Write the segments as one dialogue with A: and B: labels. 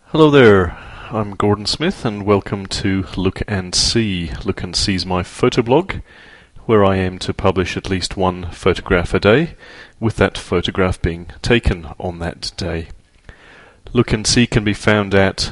A: Hello there, I'm Gordon Smith and welcome to Look and See. Look and See is my photoblog where I aim to publish at least one photograph a day, with that photograph being taken on that day. Look and See can be found at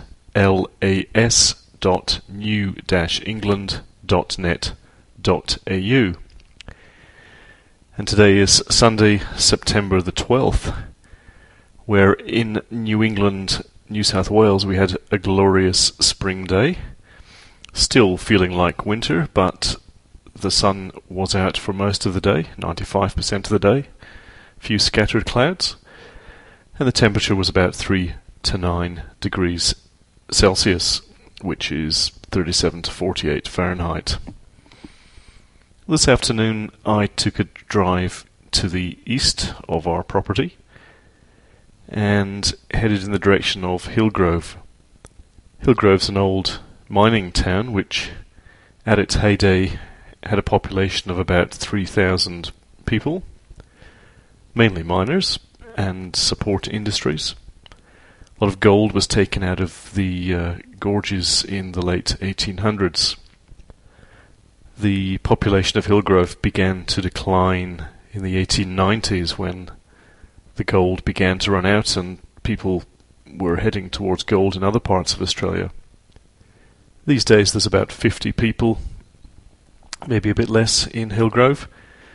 A: las.new-england.net.au. And today is Sunday, September the 12th, where in New England, New South Wales, we had a glorious spring day. Still feeling like winter, but the sun was out for most of the day, 95% of the day. A few scattered clouds. And the temperature was about 3 to 9 degrees Celsius, which is 37 to 48 Fahrenheit. This afternoon I took a drive to the east of our property and headed in the direction of Hillgrove. Hillgrove's an old mining town which at its heyday had a population of about 3,000 people, mainly miners and support industries. A lot of gold was taken out of the gorges in the late 1800s. The population of Hillgrove began to decline in the 1890s when the gold began to run out and people were heading towards gold in other parts of Australia. These days there's about 50 people, maybe a bit less, in Hillgrove.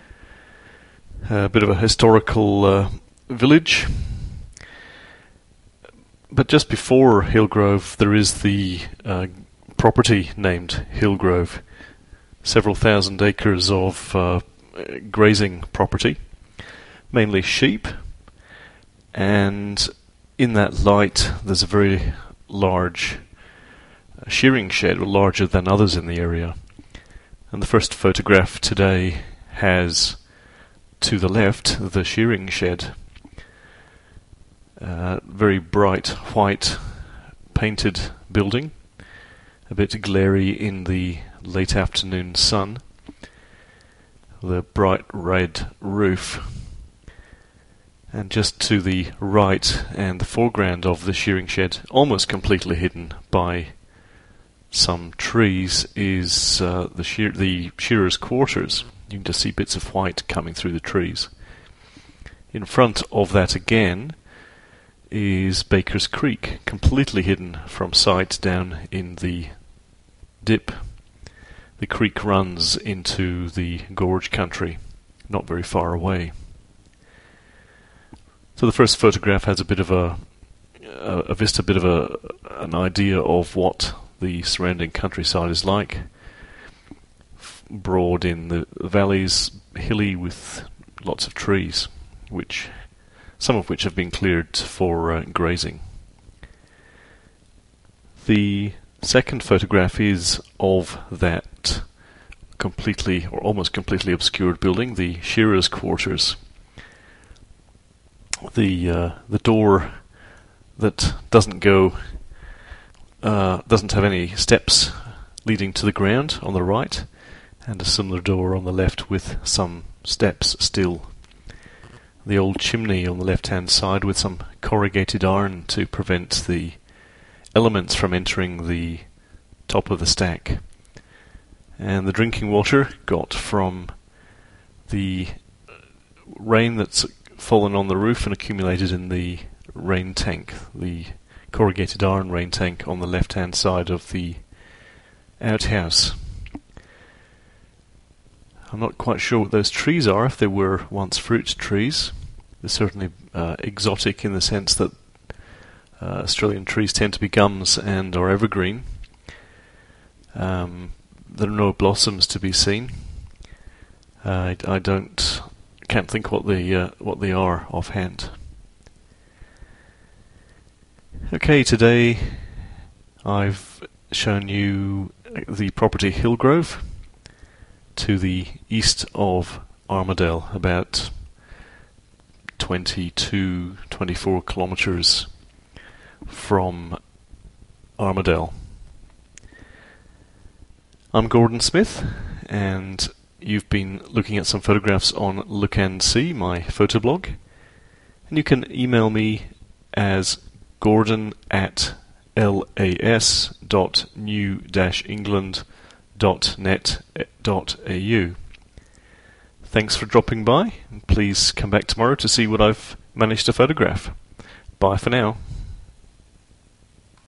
A: A bit of a historical village. But just before Hillgrove there is the property named Hillgrove. Several thousand acres of grazing property, mainly sheep. And in that light there's a very large shearing shed, larger than others in the area. And the first photograph today has, to the left, the shearing shed. Very bright white painted building, a bit glary in the late afternoon sun. The bright red roof. And just to the right and the foreground of the shearing shed, almost completely hidden by some trees, is the shearer's quarters. You can just see bits of white coming through the trees. In front of that again is Baker's Creek, completely hidden from sight down in the dip. The creek runs into the gorge country, not very far away. So the first photograph has a bit of an idea of what the surrounding countryside is like. Broad in the valleys, hilly with lots of trees, some of which have been cleared for grazing. The second photograph is of that completely or almost completely obscured building, the shearer's quarters. The door that doesn't have any steps leading to the ground on the right, and a similar door on the left with some steps still. The old chimney on the left-hand side with some corrugated iron to prevent the elements from entering the top of the stack. And the drinking water got from the rain that's fallen on the roof and accumulated in the rain tank, the corrugated iron rain tank on the left-hand side of the outhouse. I'm not quite sure what those trees are, if they were once fruit trees. They're certainly exotic in the sense that Australian trees tend to be gums and are evergreen. There are no blossoms to be seen. I can't think what they are offhand. Okay, today I've shown you the property Hillgrove to the east of Armidale, about 24 kilometres from Armidale. I'm Gordon Smith, and you've been looking at some photographs on Look and See, my photoblog. And you can email me as gordon@newengland.net.au. las.new-england.net.au. Thanks for dropping by, and please come back tomorrow to see what I've managed to photograph. Bye for now.